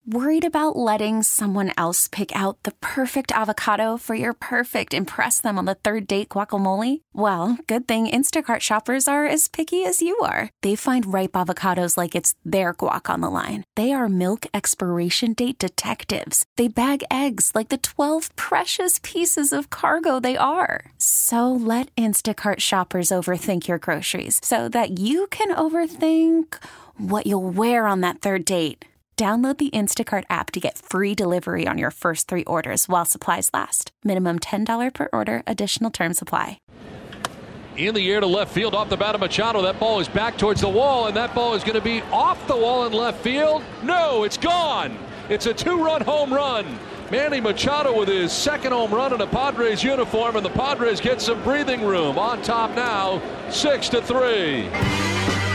Worried about letting someone else pick out the perfect avocado for your perfect impress them on the third date guacamole? Well, good thing Instacart shoppers are as picky as you are. They find ripe avocados like it's their guac on the line. They are milk expiration date detectives. They bag eggs like the 12 precious pieces of cargo they are. So let Instacart shoppers overthink your groceries so that you can overthink what you'll wear on that third date. Download the Instacart app to get free delivery on your first 3 orders while supplies last. Minimum $10 per order. Additional terms apply. In the air to left field off the bat of Machado. That ball is back towards the wall, and that ball is going to be off the wall in left field. No, it's gone. It's a 2-run home run. Manny Machado with his second home run in a Padres uniform, and the Padres get some breathing room. On top now, 6-3.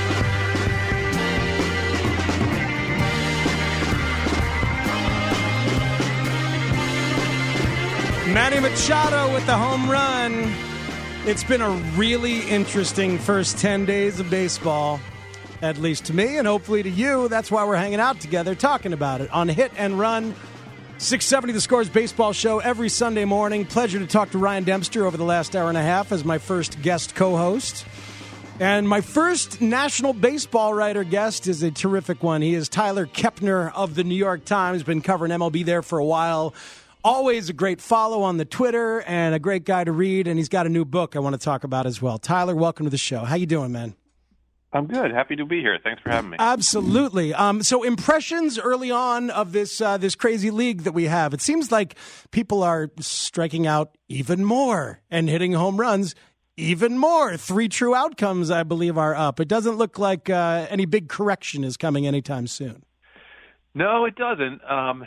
Manny Machado with the home run. It's been a really interesting first 10 days of baseball, at least to me and hopefully to you. That's why we're hanging out together talking about it on Hit and Run. 670 The Score's baseball show every Sunday morning. Pleasure to talk to Ryan Dempster over the last hour and a half as my first guest co-host. And my first national baseball writer guest is a terrific one. He is Tyler Kepner of the New York Times. Been covering MLB there for a while. Always a great follow on the Twitter and a great guy to read, and he's got a new book I want to talk about as well. Tyler, welcome to the show. How you doing, man? I'm good. Happy to be here. Thanks for having me. Absolutely. So impressions early on of this crazy league that we have. It seems like people are striking out even more and hitting home runs even more. 3 true outcomes, I believe, are up. It doesn't look like any big correction is coming anytime soon. No, it doesn't.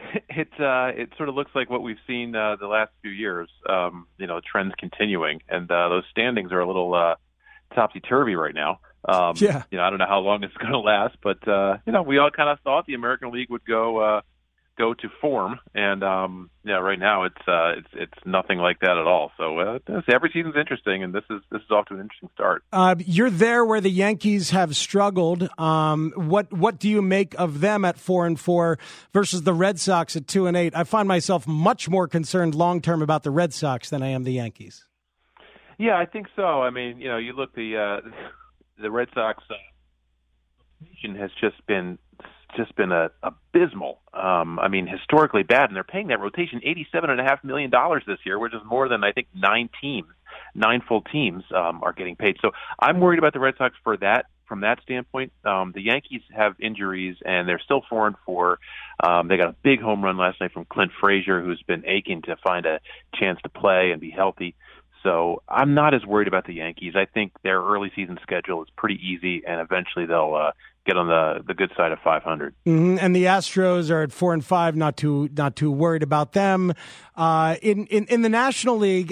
It sort of looks like what we've seen the last few years. Trends continuing, and those standings are a little topsy-turvy right now. I don't know how long it's going to last, but we all kind of thought the American League would go to form, and right now it's nothing like that at all. So every season's interesting, and this is off to an interesting start. You're there where the Yankees have struggled. What do you make of them at 4-4 versus the Red Sox at 2-8? I find myself much more concerned long term about the Red Sox than I am the Yankees. Yeah, I think so. I mean, you look the Red Sox has just been abysmal. Historically bad, and they're paying that rotation $87.5 million this year, which is more than I think 9 full teams are getting paid. So I'm worried about the Red Sox from that standpoint. The Yankees have injuries, and they're still 4-4. They got a big home run last night from Clint Frazier, who's been aching to find a chance to play and be healthy. So I'm not as worried about the Yankees. I think their early season schedule is pretty easy, and eventually they'll get on the good side of 500. Mm-hmm. And the Astros are at 4-5. Not too worried about them. In the National League,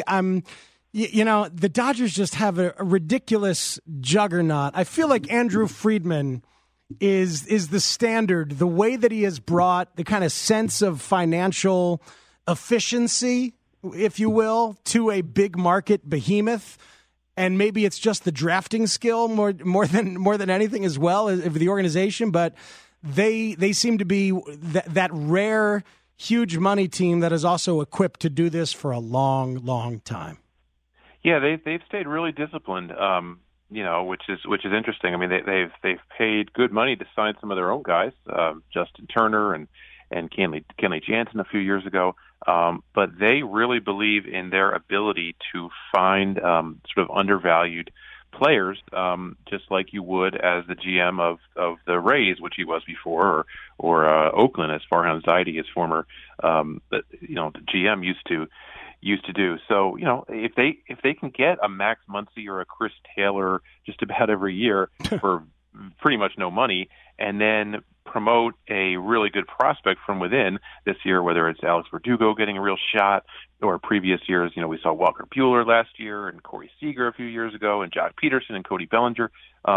the Dodgers just have a ridiculous juggernaut. I feel like Andrew Friedman is the standard. The way that he has brought the kind of sense of financial efficiency, if you will, to a big market behemoth. And maybe it's just the drafting skill more than anything as well of the organization. But they seem to be that rare, huge money team that is also equipped to do this for a long, long time. Yeah, they've stayed really disciplined, which is interesting. I mean, they've paid good money to sign some of their own guys, Justin Turner and Kenley Jansen a few years ago. But they really believe in their ability to find sort of undervalued players, just like you would as the GM of the Rays, which he was before, or Oakland, as Farhan Zaidi, his former the GM used to do. So if they can get a Max Muncy or a Chris Taylor just about every year for pretty much no money, and then promote a really good prospect from within this year, whether it's Alex Verdugo getting a real shot, or previous years, we saw Walker Buehler last year and Corey Seager a few years ago, and Jock Peterson and Cody Bellinger.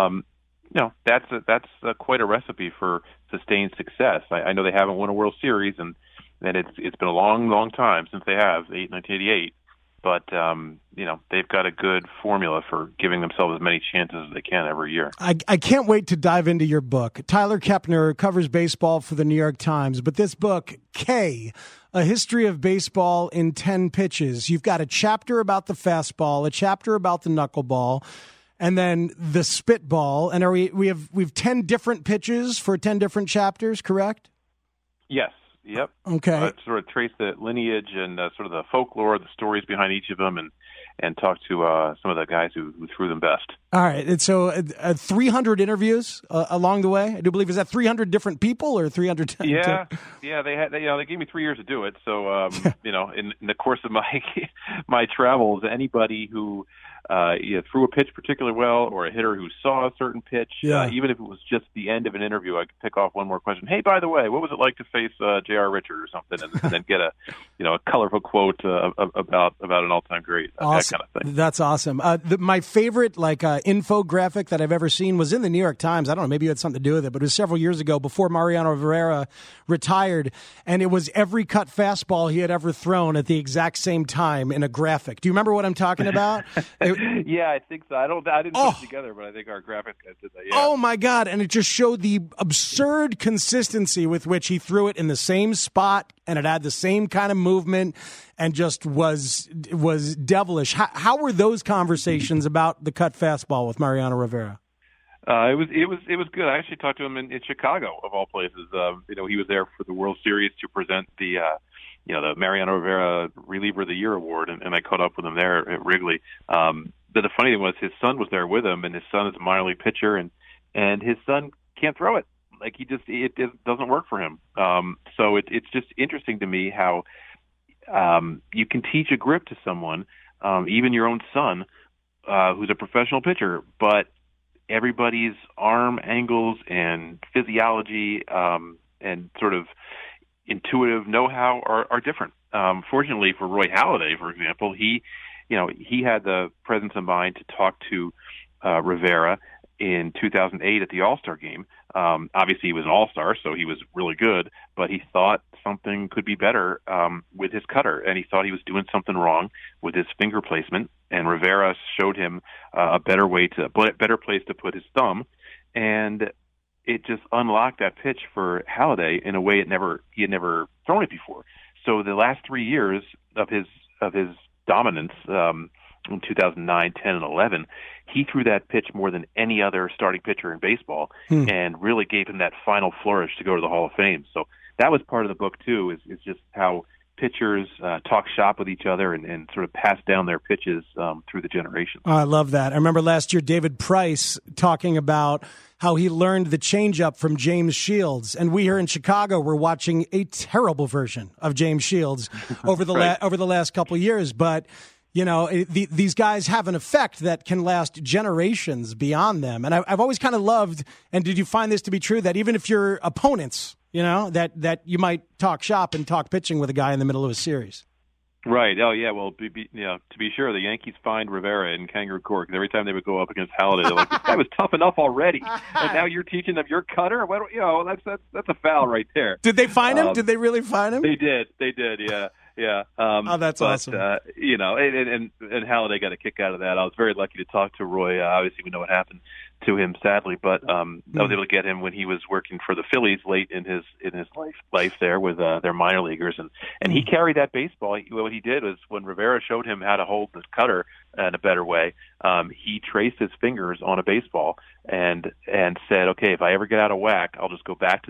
That's quite a recipe for sustained success. I know they haven't won a World Series, and it's been a long, long time since they have, 1988. But they've got a good formula for giving themselves as many chances as they can every year. I can't wait to dive into your book. Tyler Kepner covers baseball for the New York Times, but this book, K, A History of Baseball in 10 Pitches. You've got a chapter about the fastball, a chapter about the knuckleball, and then the spitball. And we've 10 different pitches for 10 different chapters, correct? Yes. Yep. Okay. Sort of trace the lineage and sort of the folklore, the stories behind each of them, and talk to some of the guys who threw them best. All right. And so 300 interviews along the way. I do believe, is that 300 different people or 300? Yeah. They gave me 3 years to do it. So in the course of my travels, anybody who threw a pitch particularly well, or a hitter who saw a certain pitch, even if it was just the end of an interview, I could pick off one more question. Hey, by the way, what was it like to face J.R. Richard or something, and then get a colorful quote about an all-time great, awesome. That kind of thing. That's awesome. My favorite infographic that I've ever seen was in the New York Times. I don't know, maybe it had something to do with it, but it was several years ago before Mariano Rivera retired, and it was every cut fastball he had ever thrown at the exact same time in a graphic. Do you remember what I'm talking about? Yeah, I think so. I didn't put it together, but I think our graphic guys did that. Yeah. Oh my God! And it just showed the absurd consistency with which he threw it in the same spot, and it had the same kind of movement, and just was devilish. How were those conversations about the cut fastball with Mariano Rivera? It was good. I actually talked to him in Chicago, of all places. He was there for the World Series to present the Mariano Rivera Reliever of the Year award, and I caught up with him there at Wrigley. But the funny thing was his son was there with him, and his son is a minor league pitcher, and his son can't throw it. Like it doesn't work for him. So it's just interesting to me how you can teach a grip to someone, even your own son, who's a professional pitcher, but everybody's arm angles and physiology and sort of intuitive know-how are different. Fortunately for Roy Halladay, for example, he had the presence of mind to talk to Rivera in 2008 at the All-Star game. Obviously, he was an All-Star, so he was really good, but he thought something could be better with his cutter, and he thought he was doing something wrong with his finger placement, and Rivera showed him a better place to put his thumb, and it just unlocked that pitch for Halladay in a way he had never thrown it before. So the last 3 years of his dominance, in 2009, 10, and 11, he threw that pitch more than any other starting pitcher in baseball, and really gave him that final flourish to go to the Hall of Fame. So that was part of the book too, is just how pitchers talk shop with each other and sort of pass down their pitches through the generations. Oh, I love that. I remember last year David Price talking about how he learned the changeup from James Shields, and we here in Chicago were watching a terrible version of James Shields over the over the last couple of years. But these guys have an effect that can last generations beyond them, and I've always kind of loved. And did you find this to be true, that even if you're opponents, that you might talk shop and talk pitching with a guy in the middle of a series? Right. Oh, yeah. Well, to be sure, the Yankees fined Rivera in Kangaroo Court, because every time they would go up against Halladay, they're like, "This guy was tough enough already, and now you're teaching him your cutter? That's a foul right there." Did they fine him? Did they really fine him? They did. Yeah. Yeah. That's awesome. And Halladay got a kick out of that. I was very lucky to talk to Roy. Obviously, we know what happened to him, sadly, but I was able to get him when he was working for the Phillies late in his life there with their minor leaguers, and he carried that baseball. What he did was, when Rivera showed him how to hold the cutter in a better way, he traced his fingers on a baseball and said, "Okay, if I ever get out of whack, I'll just go back to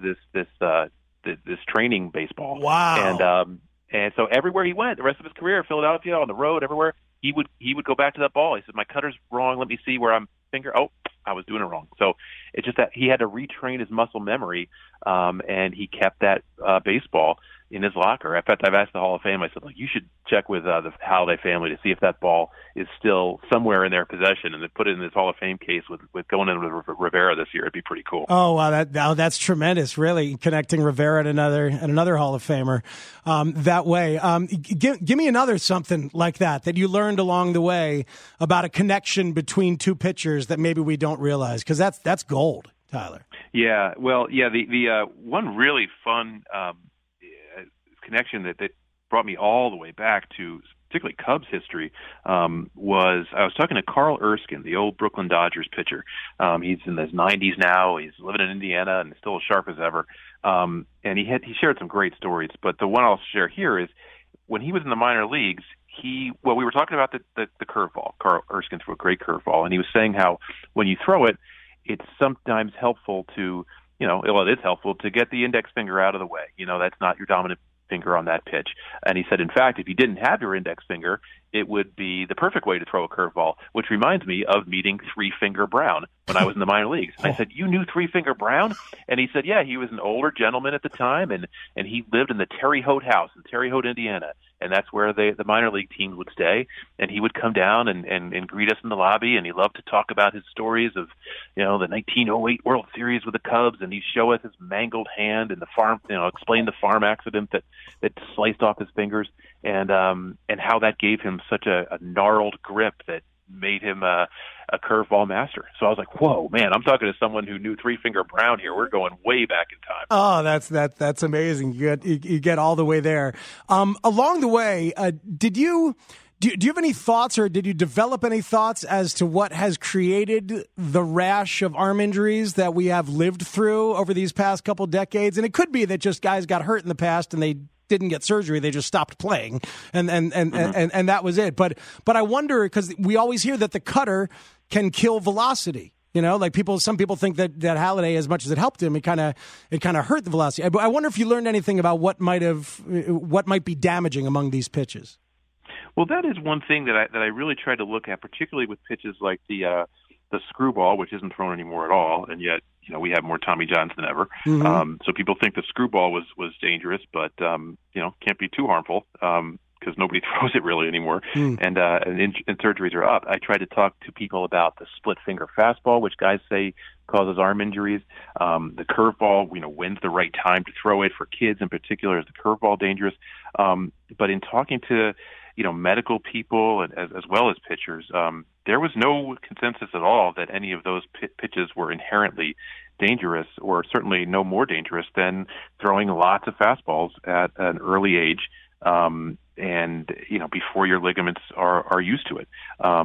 this training baseball." Wow. And so everywhere he went, the rest of his career, Philadelphia, on the road, everywhere, he would go back to that ball. He said, "My cutter's wrong. Let me see where I'm finger. Oh, I was doing it wrong." So it's just that he had to retrain his muscle memory, and he kept that baseball in his locker. In fact, I've asked the Hall of Fame. I said, "Look, you should check with the Halladay family to see if that ball is still somewhere in their possession, and then put it in this Hall of Fame case with going in with Rivera this year. It'd be pretty cool." Oh wow, that's tremendous! Really connecting Rivera and another Hall of Famer that way. Give me another something like that you learned along the way about a connection between two pitchers that maybe we don't realize, because that's gold, Tyler. Yeah, well, yeah. The one really fun connection that brought me all the way back to particularly Cubs history, was I was talking to Carl Erskine, the old Brooklyn Dodgers pitcher. He's in his 90s now. He's living in Indiana and still as sharp as ever. And he shared some great stories, but the one I'll share here is when he was in the minor leagues, we were talking about the curveball. Carl Erskine threw a great curveball, and he was saying how when you throw it, it's sometimes helpful to, it is helpful to get the index finger out of the way. That's not your dominant finger on that pitch. And he said, in fact, if you didn't have your index finger, it would be the perfect way to throw a curveball, which reminds me of meeting Three Finger Brown when I was in the minor leagues. And I said, you knew Three Finger Brown? And he said, yeah, he was an older gentleman at the time, and he lived in the Terre Haute house in Terre Haute, Indiana. And that's where the minor league teams would stay. And he would come down and greet us in the lobby, and he loved to talk about his stories of, the 1908 World Series with the Cubs, and he'd show us his mangled hand and the farm, explain the farm accident that sliced off his fingers, and how that gave him such a gnarled grip that made him a curveball master. So I was like, whoa, man, I'm talking to someone who knew Three Finger Brown here. We're going way back in time. Oh, that's amazing. You get all the way there. Along the way, do you have any thoughts, or did you develop any thoughts as to what has created the rash of arm injuries that we have lived through over these past couple decades? And it could be that just guys got hurt in the past and they didn't get surgery, they just stopped playing, and that was it. But I wonder, because we always hear that the cutter can kill velocity. Some people think that Halladay, as much as it helped him, it kind of hurt the velocity. I wonder if you learned anything about what might be damaging among these pitches. Well, that is one thing that I really tried to look at, particularly with pitches like the screwball, which isn't thrown anymore at all, and yet we have more Tommy Johns than ever. Mm-hmm. So people think the screwball was dangerous, but can't be too harmful because nobody throws it really anymore. And surgeries are up. I tried to talk to people about the split finger fastball, which guys say causes arm injuries. The curveball, when's the right time to throw it for kids in particular? Is the curveball dangerous? But in talking to medical people as well as pitchers, there was no consensus at all that any of those pitches were inherently dangerous, or certainly no more dangerous than throwing lots of fastballs at an early age, and before your ligaments are used to it. I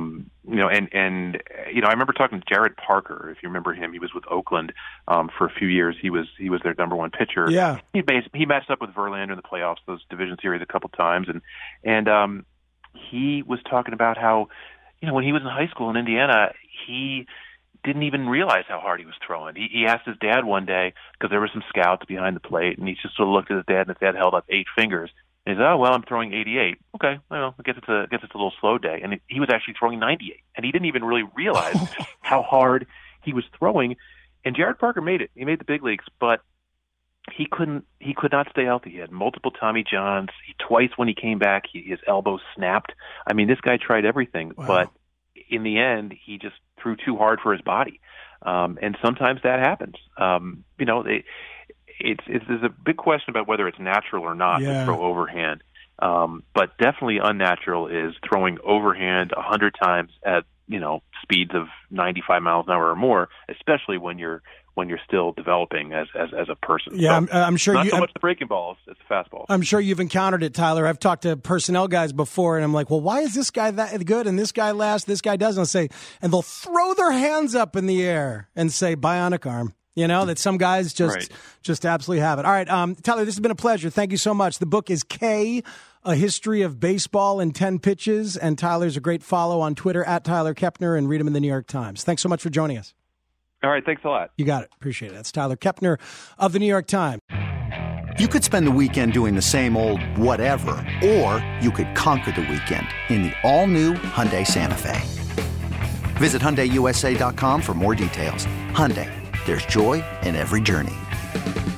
remember talking to Jared Parker. If you remember him, he was with Oakland for a few years. He was their number one pitcher. Yeah, he matched up with Verlander in the playoffs, those division series, a couple times, and he was talking about how when he was in high school in Indiana, he didn't even realize how hard he was throwing. He asked his dad one day, because there were some scouts behind the plate, and he just sort of looked at his dad, and his dad held up 8 fingers. And he said, "Oh, well, I'm throwing 88. Okay, well, I guess it's a little slow day." And he was actually throwing 98, and he didn't even really realize how hard he was throwing. And Jared Parker made it. He made the big leagues, but he could not stay healthy. He had multiple Tommy Johns. Twice when he came back, his elbow snapped. I mean, this guy tried everything, wow. But in the end, he just threw too hard for his body. And sometimes that happens. There's a big question about whether it's natural or not to throw overhand. But definitely unnatural is throwing overhand 100 times at, speeds of 95 miles an hour or more, especially when you're still developing as a person. Yeah, so I'm sure not so much the breaking balls as the fastball. I'm sure you've encountered it, Tyler. I've talked to personnel guys before, and I'm like, well, why is this guy that good and this guy last, this guy doesn't? And they'll throw their hands up in the air and say bionic arm. That some guys just absolutely have it. All right, Tyler, this has been a pleasure. Thank you so much. The book is K, A History of Baseball in 10 Pitches, and Tyler's a great follow on Twitter at Tyler Kepner, and read him in the New York Times. Thanks so much for joining us. All right, thanks a lot. You got it. Appreciate it. That's Tyler Kepner of the New York Times. You could spend the weekend doing the same old whatever, or you could conquer the weekend in the all-new Hyundai Santa Fe. Visit HyundaiUSA.com for more details. Hyundai. There's joy in every journey.